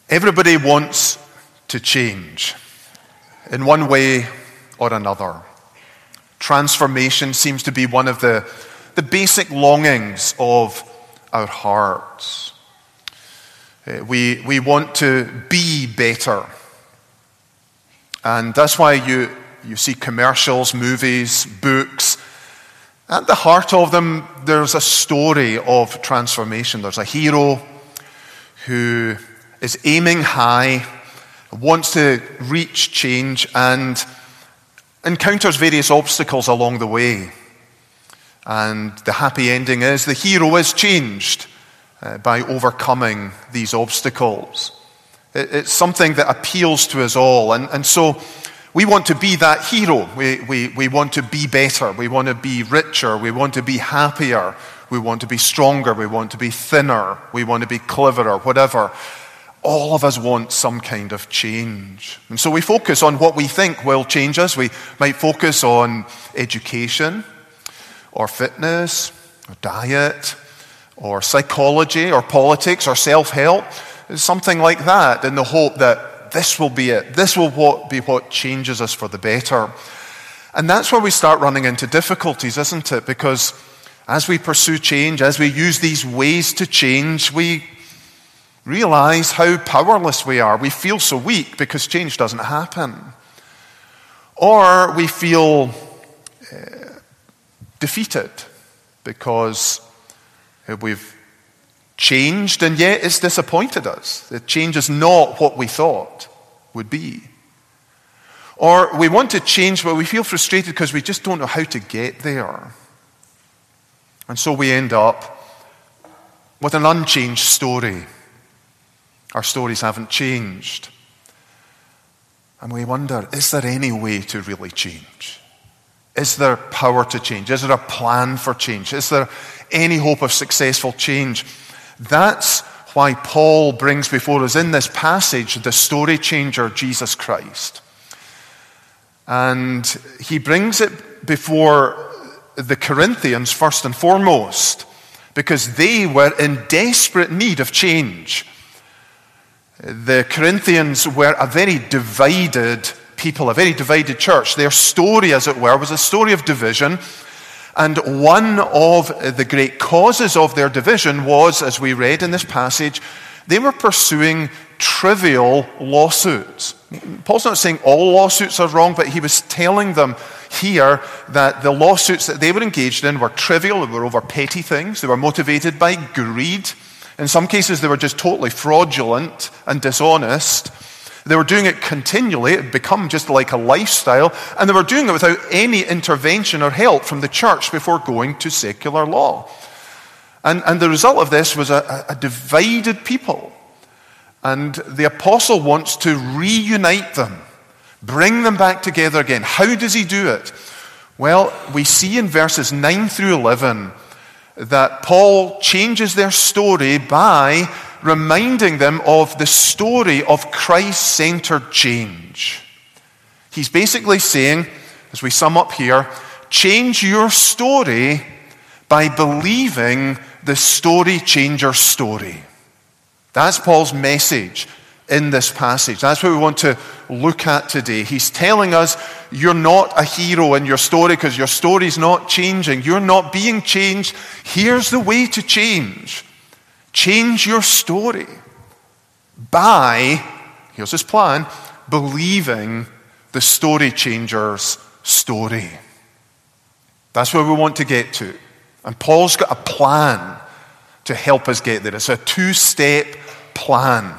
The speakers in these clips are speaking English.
Everybody wants to change in one way or another. Transformation seems to be one of the basic longings of our hearts. We want to be better. And that's why you see commercials, movies, books. At the heart of them, there's a story of transformation. There's a hero who is aiming high, wants to reach change, and encounters various obstacles along the way. And the happy ending is the hero is changed by overcoming these obstacles. It's something that appeals to us all. And so we want to be that hero. We want to be better. We want to be richer. We want to be happier. We want to be stronger. We want to be thinner. We want to be cleverer, whatever. All of us want some kind of change. And so we focus on what we think will change us. We might focus on education, or fitness, or diet, or psychology, or politics, or self-help. Something like that, in the hope that this will be it. This will be what changes us for the better. And that's where we start running into difficulties, isn't it? Because as we pursue change, as we use these ways to change, we realize how powerless we are. We feel so weak because change doesn't happen. Or we feel defeated because we've changed and yet it's disappointed us. The change is not what we thought would be. Or we want to change but we feel frustrated because we just don't know how to get there. And so we end up with an unchanged story. Our stories haven't changed. And we wonder, is there any way to really change? Is there power to change? Is there a plan for change? Is there any hope of successful change? That's why Paul brings before us in this passage the story changer, Jesus Christ. And he brings it before the Corinthians first and foremost, because they were in desperate need of change. The Corinthians were a very divided people, a very divided church. Their story, as it were, was a story of division. And one of the great causes of their division was, as we read in this passage, they were pursuing trivial lawsuits. Paul's not saying all lawsuits are wrong, but he was telling them here that the lawsuits that they were engaged in were trivial, they were over petty things, they were motivated by greed. In some cases, they were just totally fraudulent and dishonest. They were doing it continually. It had become just like a lifestyle. And they were doing it without any intervention or help from the church before going to secular law. And the result of this was a divided people. And the apostle wants to reunite them, bring them back together again. How does he do it? Well, we see in verses 9 through 11 that Paul changes their story by reminding them of the story of Christ-centered change. He's basically saying, as we sum up here, change your story by believing the story changer story. That's Paul's message in this passage. That's what we want to look at today. He's telling us you're not a hero in your story because your story's not changing. You're not being changed. Here's the way to change. Change your story by, here's his plan, believing the story changer's story. That's where we want to get to. And Paul's got a plan to help us get there. It's a two-step plan.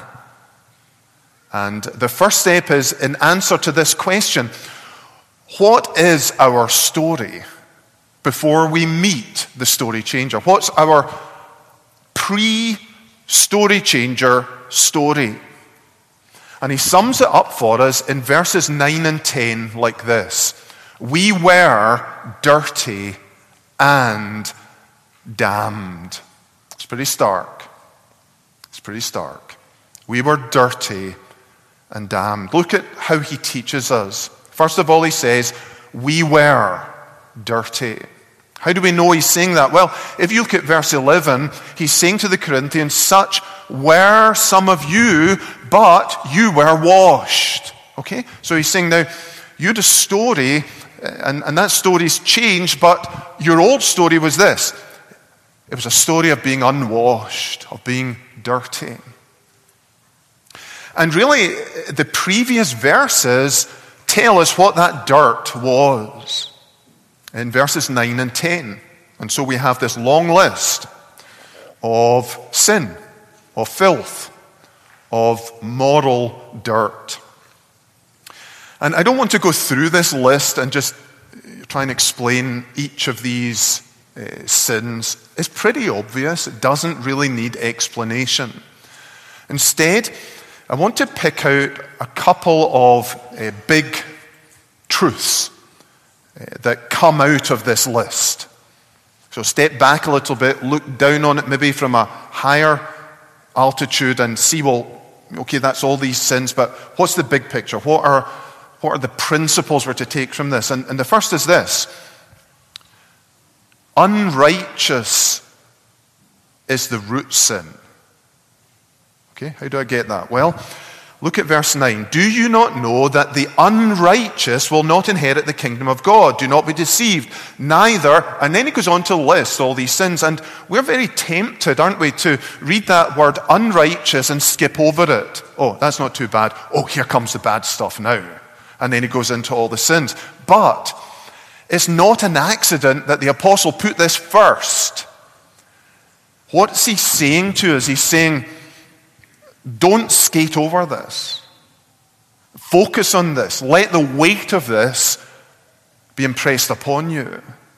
And the first step is in answer to this question, what is our story before we meet the story changer? What's our pre-story changer story? And he sums it up for us in verses 9 and 10 like this. We were dirty and damned. It's pretty stark. It's pretty stark. We were dirty and damned. Look at how he teaches us. First of all, he says, we were dirty. How do we know he's saying that? Well, if you look at verse 11, he's saying to the Corinthians, such were some of you, but you were washed. Okay? So he's saying now, you had a story, and that story's changed, but your old story was this. It was a story of being unwashed, of being dirty. And really, the previous verses tell us what that dirt was in verses 9 and 10. And so we have this long list of sin, of filth, of moral dirt. And I don't want to go through this list and just try and explain each of these sins. It's pretty obvious. It doesn't really need explanation. Instead, I want to pick out a couple of big truths that come out of this list. So step back a little bit, look down on it maybe from a higher altitude and see, well, okay, that's all these sins, but what's the big picture? What are the principles we're to take from this? And the first is this. Unrighteous is the root sin. Okay, how do I get that? Well, look at verse 9. Do you not know that the unrighteous will not inherit the kingdom of God? Do not be deceived. Neither, and then he goes on to list all these sins. And we're very tempted, aren't we, to read that word unrighteous and skip over it. Oh, that's not too bad. Oh, here comes the bad stuff now. And then he goes into all the sins. But it's not an accident that the apostle put this first. What's he saying to us? He's saying, don't skate over this. Focus on this. Let the weight of this be impressed upon you.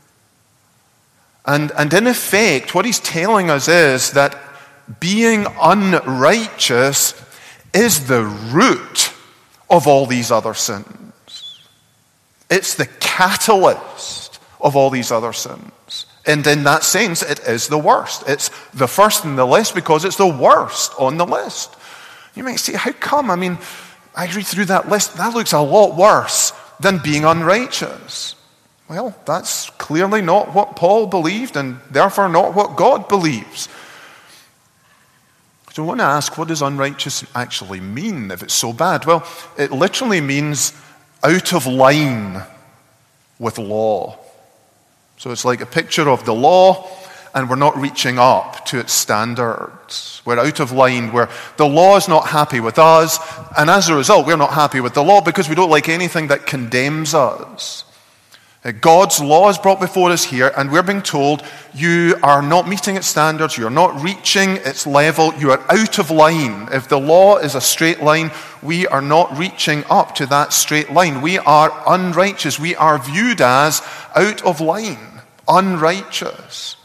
And in effect, what he's telling us is that being unrighteous is the root of all these other sins. It's the catalyst of all these other sins. And in that sense, it is the worst. It's the first on the list because it's the worst on the list. You might say, how come? I mean, I read through that list. That looks a lot worse than being unrighteous. Well, that's clearly not what Paul believed and therefore not what God believes. So I want to ask, what does unrighteous actually mean if it's so bad? Well, it literally means out of line with law. So it's like a picture of the law, and we're not reaching up to its standards. We're out of line, where the law is not happy with us, and as a result, we're not happy with the law because we don't like anything that condemns us. God's law is brought before us here, and we're being told, you are not meeting its standards, you're not reaching its level, you are out of line. If the law is a straight line, we are not reaching up to that straight line. We are unrighteous. We are viewed as out of line, unrighteous.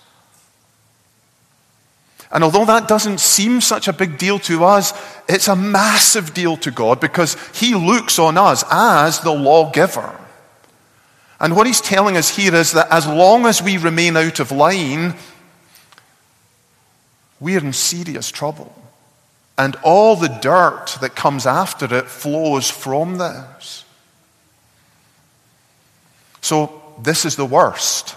And although that doesn't seem such a big deal to us, it's a massive deal to God because He looks on us as the lawgiver. And what He's telling us here is that as long as we remain out of line, we're in serious trouble. And all the dirt that comes after it flows from this. So this is the worst.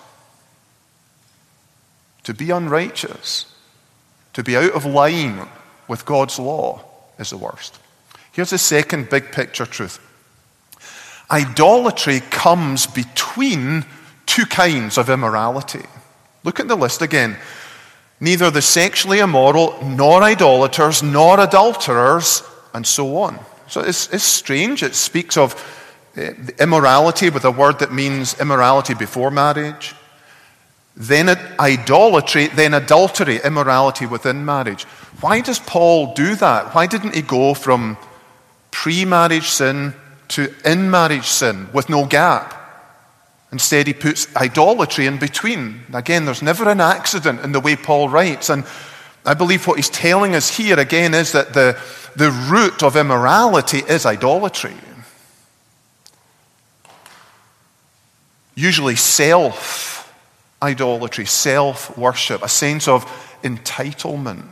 To be unrighteous, to be out of line with God's law is the worst. Here's the second big picture truth. Idolatry comes between two kinds of immorality. Look at the list again. Neither the sexually immoral, nor idolaters, nor adulterers, and so on. So it's strange. It speaks of immorality with a word that means immorality before marriage. Then idolatry, then adultery, immorality within marriage. Why does Paul do that? Why didn't he go from pre-marriage sin to in-marriage sin with no gap? Instead, he puts idolatry in between. Again, there's never an accident in the way Paul writes. And I believe what he's telling us here again is that the root of immorality is idolatry. Usually self-idolatry, self-worship, a sense of entitlement.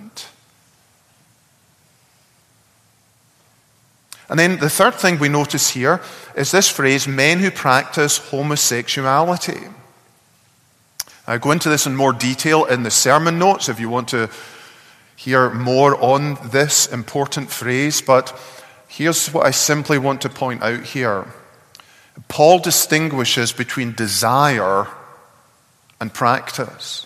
And then the third thing we notice here is this phrase, men who practice homosexuality. I go into this in more detail in the sermon notes if you want to hear more on this important phrase, but here's what I simply want to point out here. Paul distinguishes between desire and practice.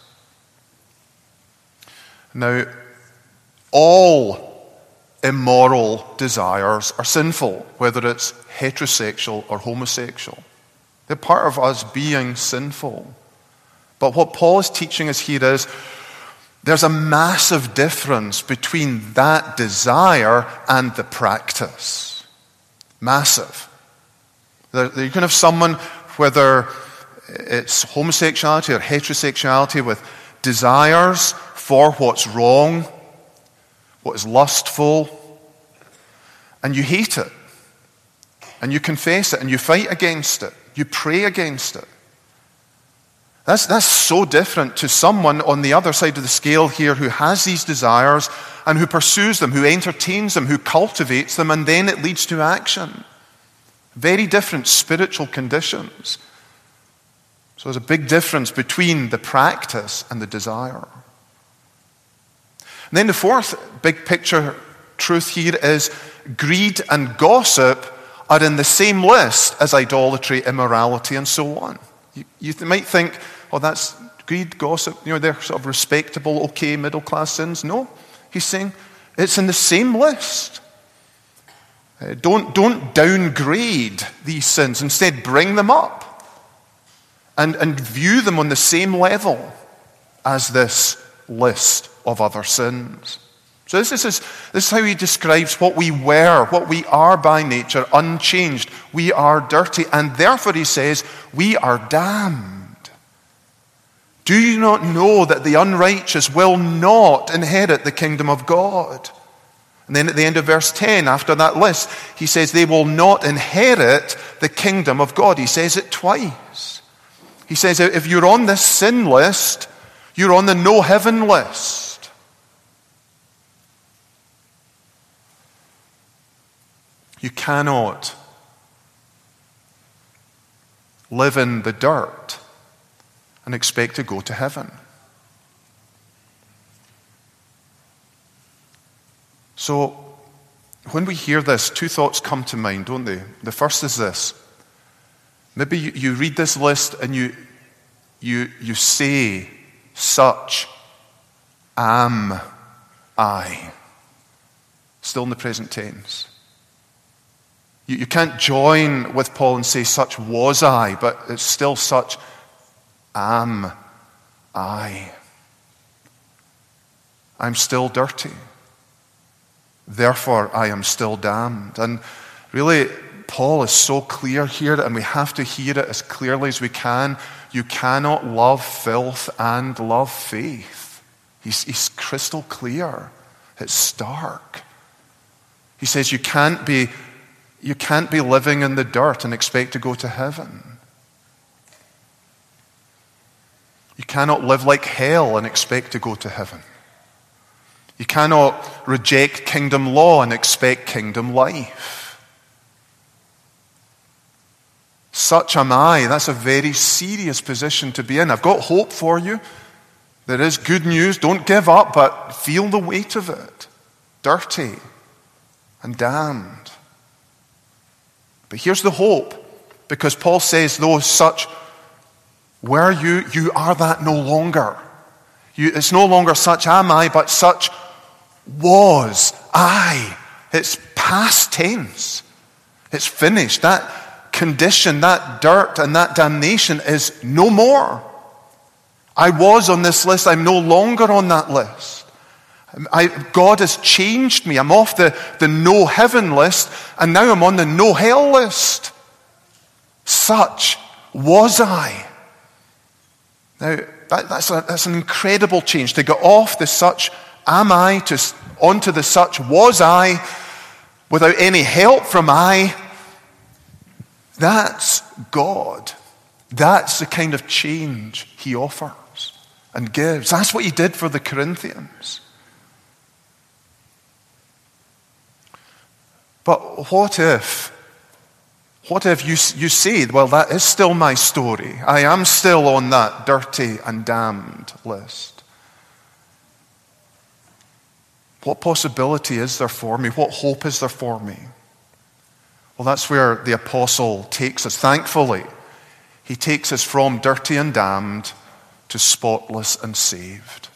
Now, all immoral desires are sinful, whether it's heterosexual or homosexual. They're part of us being sinful. But what Paul is teaching us here is there's a massive difference between that desire and the practice. Massive. You can have someone, whether it's homosexuality or heterosexuality, with desires for what's wrong, what is lustful, and you hate it, and you confess it, and you fight against it, you pray against it. That's so different to someone on the other side of the scale here who has these desires and who pursues them, who entertains them, who cultivates them, and then it leads to action. Very different spiritual conditions. So there's a big difference between the practice and the desire. And then the fourth big picture truth here is greed and gossip are in the same list as idolatry, immorality, and so on. You might think, oh, that's greed, gossip, they're sort of respectable, okay, middle-class sins. No, he's saying it's in the same list. Don't downgrade these sins. Instead, bring them up and view them on the same level as this list of other sins. So this is how he describes what we were, what we are by nature, unchanged. We are dirty, and therefore he says, we are damned. Do you not know that the unrighteous will not inherit the kingdom of God? And then at the end of verse 10, after that list, he says they will not inherit the kingdom of God. He says it twice. He says if you're on this sin list, you're on the no heaven list. You cannot live in the dirt and expect to go to heaven. So, when we hear this, two thoughts come to mind, don't they? The first is this. Maybe you read this list and you say, such am I. Still in the present tense. You can't join with Paul and say, such was I, but it's still such am I. I'm still dirty. Therefore, I am still damned. And really, Paul is so clear here, and we have to hear it as clearly as we can. You cannot love filth and love faith. He's crystal clear. It's stark. He says you can't be living in the dirt and expect to go to heaven. You cannot live like hell and expect to go to heaven. You cannot reject kingdom law and expect kingdom life. Such am I. That's a very serious position to be in. I've got hope for you. There is good news. Don't give up, but feel the weight of it. Dirty and damned. But here's the hope, because Paul says, though such were you, you are that no longer. It's no longer such am I, but such was I. It's past tense. It's finished. That condition, that dirt and that damnation is no more. I was on this list. I'm no longer on that list. God has changed me. I'm off the no heaven list, and now I'm on the no hell list. Such was I. Now, that's an incredible change, to go off the such am I onto the such was I without any help from I. That's God. That's the kind of change he offers and gives. That's what he did for the Corinthians. But what if you say, well, that is still my story. I am still on that dirty and damned list. What possibility is there for me? What hope is there for me? Well, that's where the apostle takes us. Thankfully, he takes us from dirty and damned to spotless and saved.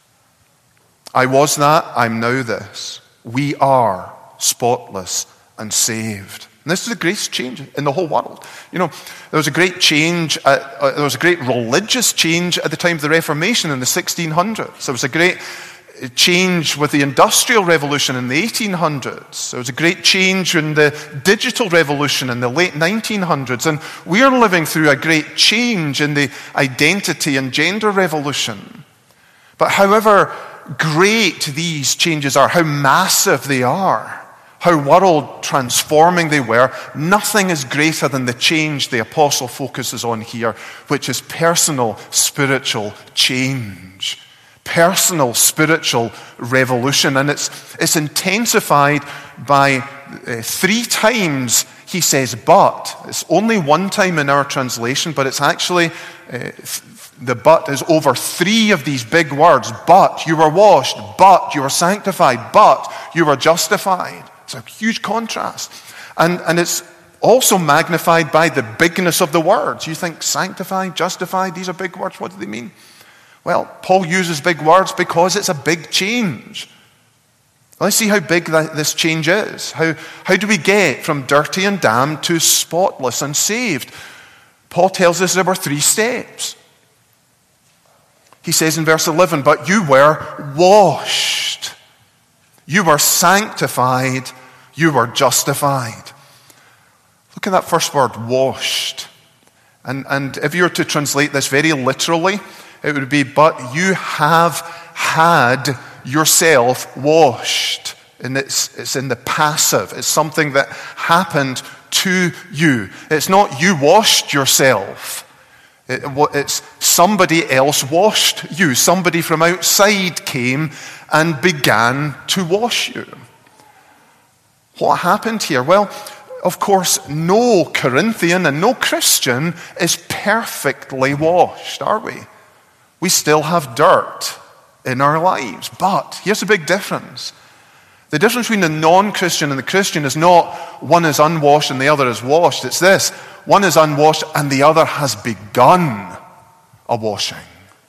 I was that, I'm now this. We are spotless and saved. And this is a great change in the whole world. You know, there was a great change, there was a great religious change at the time of the Reformation in the 1600s. There was a great change with the Industrial Revolution in the 1800s. There was a great change in the digital revolution in the late 1900s. And we are living through a great change in the identity and gender revolution. But however great these changes are, how massive they are, how world transforming they were, nothing is greater than the change the apostle focuses on here, which is personal spiritual change. Personal spiritual revolution. And it's intensified by 3 times he says but. It's only 1 time in our translation, but it's actually the but is over 3 of these big words. But you were washed, but you were sanctified, but you were justified. It's a huge contrast. And it's also magnified by the bigness of the words. You think sanctified, justified, these are big words. What do they mean? Well, Paul uses big words because it's a big change. Let's see how big this change is. How do we get from dirty and damned to spotless and saved? Paul tells us there were 3 steps. He says in verse 11, but you were washed. You were sanctified. You were justified. Look at that first word, washed. And if you were to translate this very literally, it would be, but you have had yourself washed. And it's in the passive. It's something that happened to you. It's not you washed yourself. It's somebody else washed you. Somebody from outside came and began to wash you. What happened here? Well, of course, no Corinthian and no Christian is perfectly washed, are we? We still have dirt in our lives. But here's the big difference. The difference between the non-Christian and the Christian is not one is unwashed and the other is washed. It's this. One is unwashed and the other has begun a washing.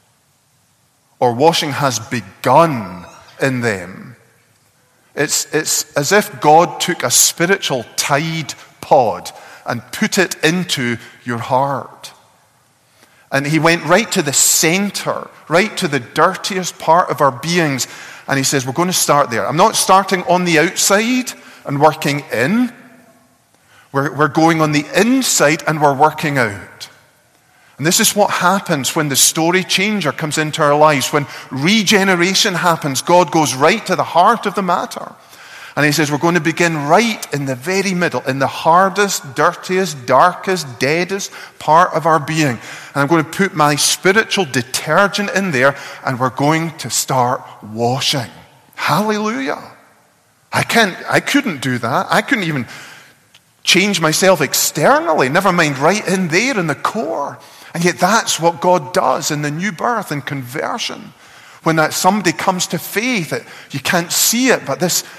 Or washing has begun in them. It's as if God took a spiritual Tide pod and put it into your heart. And he went right to the center, right to the dirtiest part of our beings. And he says, we're going to start there. I'm not starting on the outside and working in. We're going on the inside and we're working out. And this is what happens when the story changer comes into our lives. When regeneration happens, God goes right to the heart of the matter. And he says, we're going to begin right in the very middle, in the hardest, dirtiest, darkest, deadest part of our being. And I'm going to put my spiritual detergent in there, and we're going to start washing. Hallelujah. I couldn't do that. I couldn't even change myself externally, never mind right in there in the core. And yet that's what God does in the new birth and conversion. When that somebody comes to faith, you can't see it, but this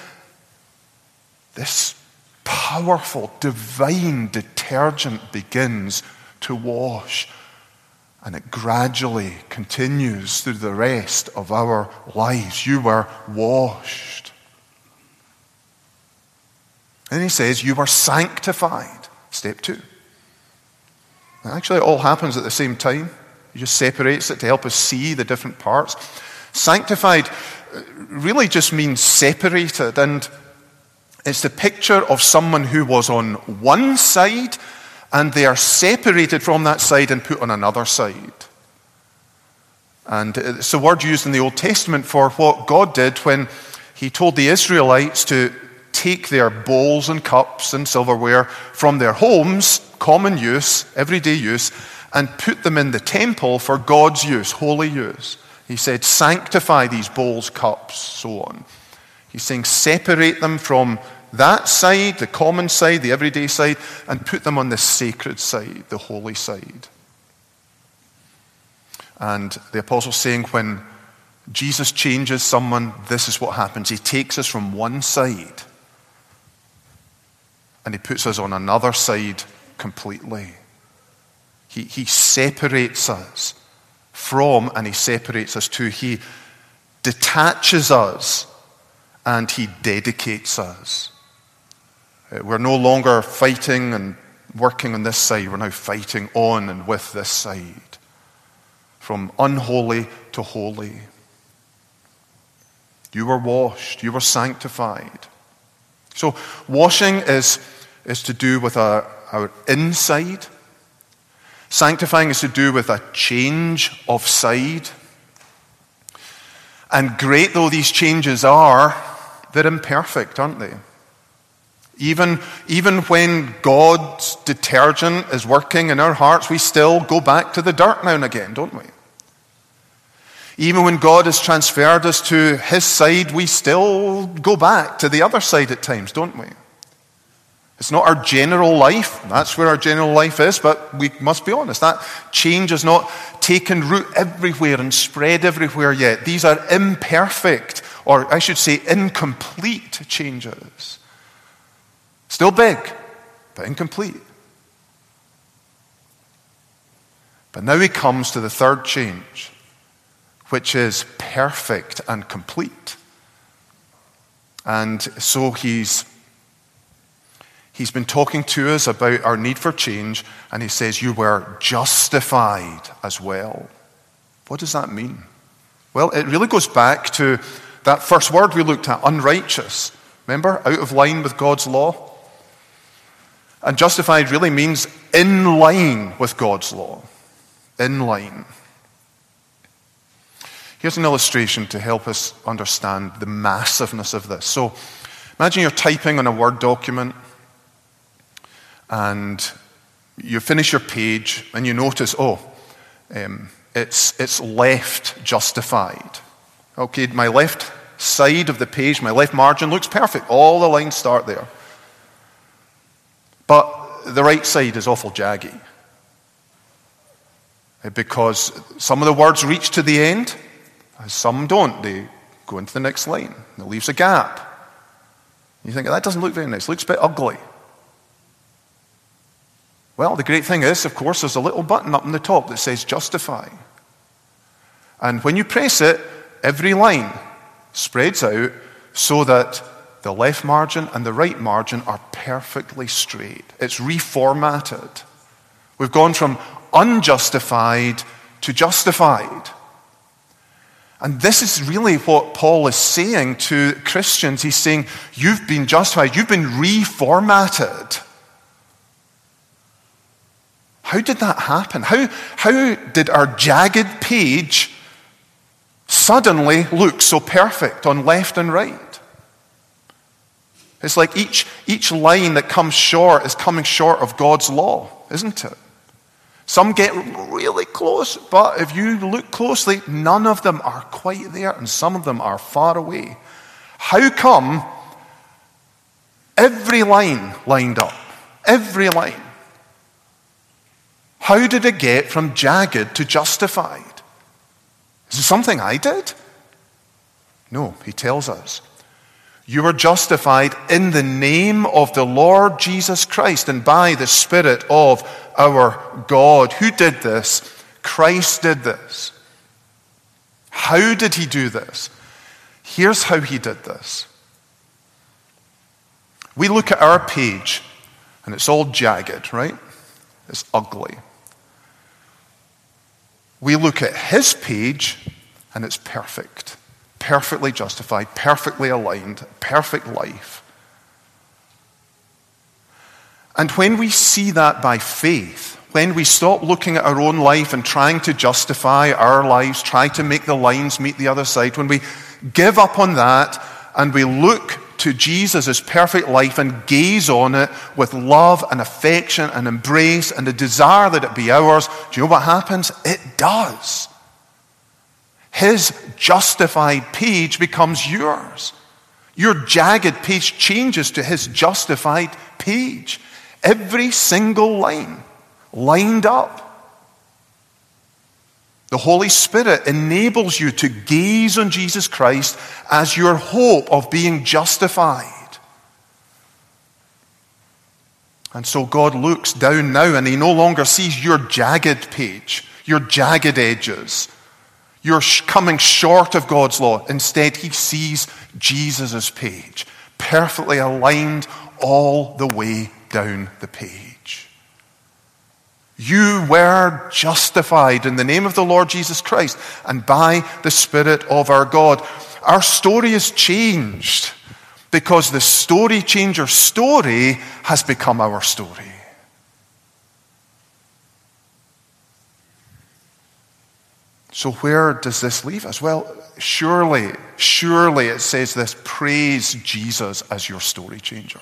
powerful, divine detergent begins to wash. And it gradually continues through the rest of our lives. You were washed. And he says, you were sanctified. Step 2. And actually, it all happens at the same time. He just separates it to help us see the different parts. Sanctified really just means separated. And it's the picture of someone who was on one side and they are separated from that side and put on another side. And it's a word used in the Old Testament for what God did when he told the Israelites to take their bowls and cups and silverware from their homes, common use, everyday use, and put them in the temple for God's use, holy use. He said, sanctify these bowls, cups, so on. He's saying separate them from that side, the common side, the everyday side, and put them on the sacred side, the holy side. And the apostle's saying when Jesus changes someone, this is what happens. He takes us from one side and he puts us on another side completely. He separates us from and he separates us to. He detaches us and he dedicates us. We're no longer fighting and working on this side. We're now fighting on and with this side. From unholy to holy. You were washed. You were sanctified. So washing is to do with our inside. Sanctifying is to do with a change of side. And great though these changes are, they're imperfect, aren't they? Even when God's detergent is working in our hearts, we still go back to the dirt now and again, don't we? Even when God has transferred us to his side, we still go back to the other side at times, don't we? It's not our general life. That's where our general life is, but we must be honest. That change has not taken root everywhere and spread everywhere yet. These are imperfect, or I should say incomplete changes. Still big, but incomplete. But now he comes to the third change, which is perfect and complete. And so he's been talking to us about our need for change, and he says, you were justified as well. What does that mean? Well, it really goes back to that first word we looked at, unrighteous. Remember? Out of line with God's law. And justified really means in line with God's law. In line. Here's an illustration to help us understand the massiveness of this. So, imagine you're typing on a Word document and you finish your page and you notice, it's left justified. Okay, my left side of the page, my left margin looks perfect. All the lines start there. But the right side is awful jaggy. Because some of the words reach to the end, some don't. They go into the next line. It leaves a gap. You think, that doesn't look very nice. It looks a bit ugly. Well, the great thing is, of course, there's a little button up on the top that says justify. And when you press it, every line spreads out so that the left margin and the right margin are perfectly straight. It's reformatted. We've gone from unjustified to justified. And this is really what Paul is saying to Christians. He's saying, you've been justified, you've been reformatted. How did that happen? How did our jagged page suddenly look so perfect on left and right? It's like each line that comes short is coming short of God's law, isn't it? Some get really close, but if you look closely, none of them are quite there, and some of them are far away. How come every line lined up? Every line. How did it get from jagged to justified? Is it something I did? No, he tells us. You were justified in the name of the Lord Jesus Christ and by the Spirit of our God. Who did this? Christ did this. How did he do this? Here's how he did this. We look at our page and it's all jagged, right? It's ugly. We look at his page and it's perfect. Perfectly justified, perfectly aligned, perfect life. And when we see that by faith, when we stop looking at our own life and trying to justify our lives, try to make the lines meet the other side, when we give up on that and we look to Jesus' perfect life and gaze on it with love and affection and embrace and a desire that it be ours, do you know what happens? It does. His justified page becomes yours. Your jagged page changes to his justified page. Every single line lined up. The Holy Spirit enables you to gaze on Jesus Christ as your hope of being justified. And so God looks down now and he no longer sees your jagged page, your jagged edges. You're coming short of God's law. Instead, he sees Jesus' page, perfectly aligned all the way down the page. You were justified in the name of the Lord Jesus Christ and by the Spirit of our God. Our story is changed because the story changer's story has become our story. So where does this leave us? Well, surely it says this: praise Jesus as your story changer.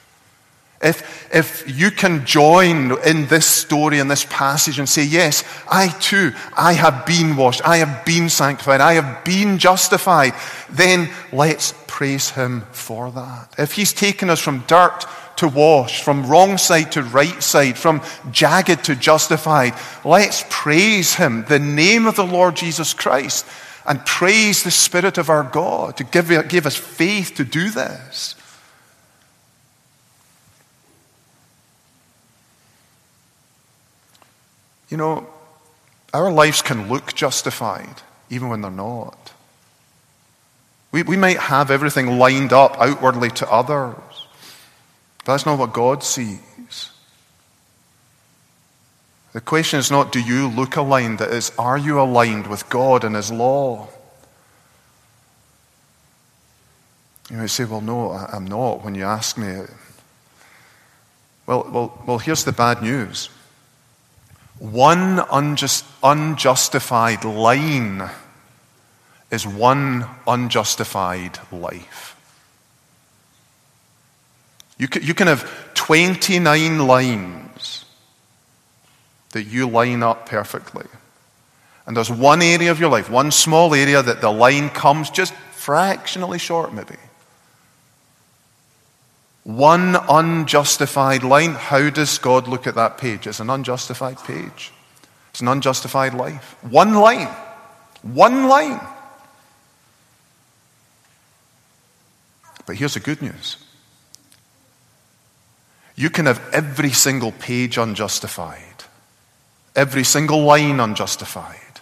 If you can join in this story, in this passage, and say, yes, I too, I have been washed, I have been sanctified, I have been justified, then let's praise him for that. If he's taken us from dirt to wash, from wrong side to right side, from jagged to justified, let's praise him, the name of the Lord Jesus Christ, and praise the Spirit of our God to give us faith to do this. You know, our lives can look justified even when they're not. We might have everything lined up outwardly to others, but that's not what God sees. The question is not, do you look aligned? It is, are you aligned with God and his law? You might say, well, no, I'm not, when you ask me. Well, here's the bad news. One unjustified line is one unjustified life. You can have 29 lines that you line up perfectly. And there's one area of your life, one small area that the line comes just fractionally short maybe. One unjustified line. How does God look at that page? It's an unjustified page. It's an unjustified life. One line. One line. But here's the good news. You can have every single page unjustified. Every single line unjustified.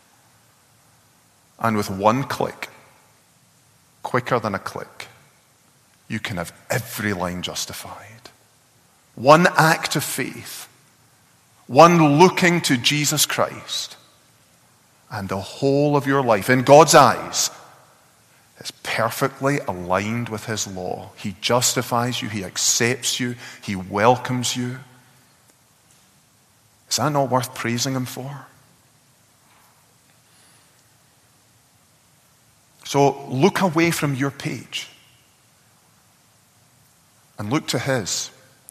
And with one click, quicker than a click, you can have every line justified. One act of faith, one looking to Jesus Christ, and the whole of your life, in God's eyes, is perfectly aligned with his law. He justifies you, he accepts you, he welcomes you. Is that not worth praising him for? So look away from your page and look to his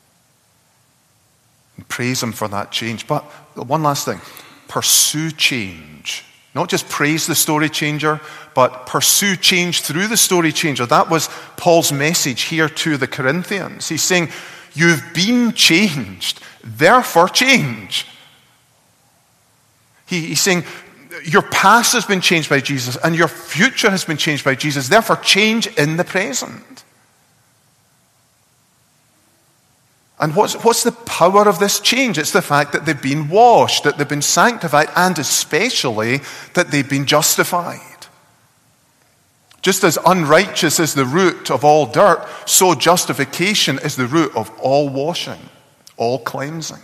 and praise him for that change. But one last thing, pursue change. Not just praise the story changer, but pursue change through the story changer. That was Paul's message here to the Corinthians. He's saying, you've been changed, therefore change. He's saying, your past has been changed by Jesus and your future has been changed by Jesus, therefore change in the present. And what's the power of this change? It's the fact that they've been washed, that they've been sanctified, and especially that they've been justified. Just as unrighteous is the root of all dirt, so justification is the root of all washing, all cleansing.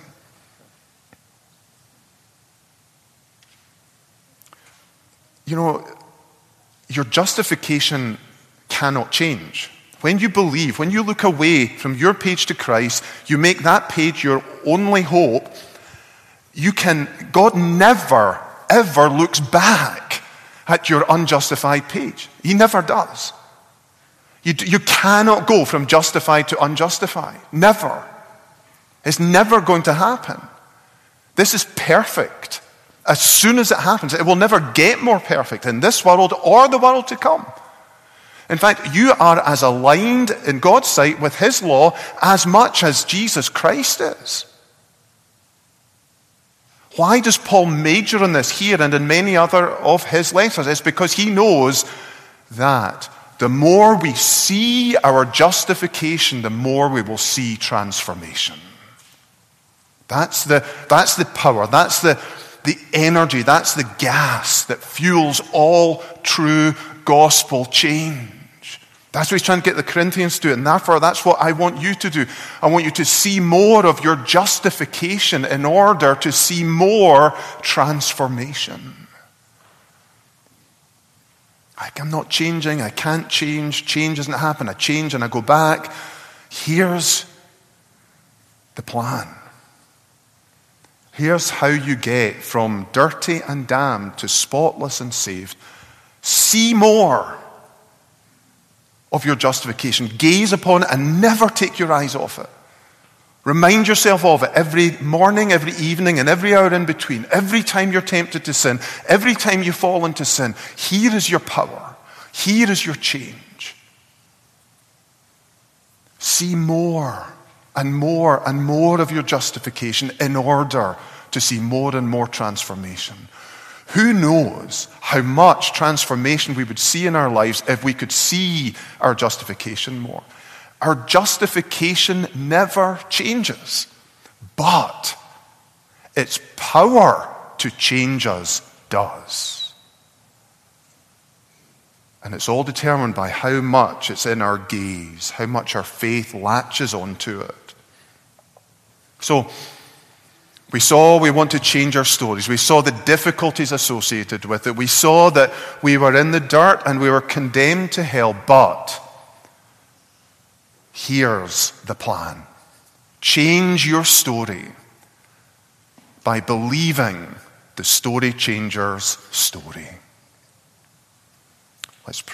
You know, your justification cannot change. When you believe, when you look away from your page to Christ, you make that page your only hope. God never, ever looks back at your unjustified page. He never does. You cannot go from justified to unjustified. Never. It's never going to happen. This is perfect. As soon as it happens, it will never get more perfect in this world or the world to come. In fact, you are as aligned in God's sight with his law as much as Jesus Christ is. Why does Paul major on this here and in many other of his letters? It's because he knows that the more we see our justification, the more we will see transformation. That's the power, that's the energy, that's the gas that fuels all true gospel change. That's what he's trying to get the Corinthians to do, and therefore that's what I want you to do. I want you to see more of your justification in order to see more transformation. I'm not changing, I can't change doesn't happen, I change and I go back. Here's the plan. Here's how you get from dirty and damned to spotless and saved. See more of your justification. Gaze upon it and never take your eyes off it. Remind yourself of it every morning, every evening, and every hour in between. Every time you're tempted to sin, every time you fall into sin, here is your power. Here is your change. See more and more and more of your justification in order to see more and more transformation. Who knows how much transformation we would see in our lives if we could see our justification more. Our justification never changes, but its power to change us does. And it's all determined by how much it's in our gaze, how much our faith latches onto it. So, we saw we want to change our stories. We saw the difficulties associated with it. We saw that we were in the dirt and we were condemned to hell. But here's the plan. Change your story by believing the story changer's story. Let's pray.